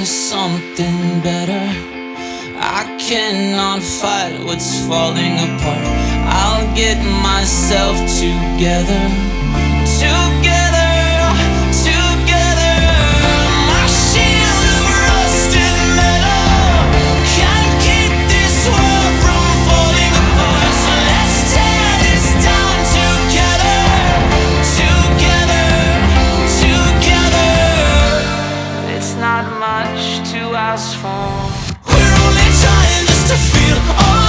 for something better. I cannot fight what's falling apart. I'll get myself together, together, together. My shield of rusted metal can't keep this world from falling apart. So let's tear this down together, together, together. It's not much to ask for. We're only trying just to feel all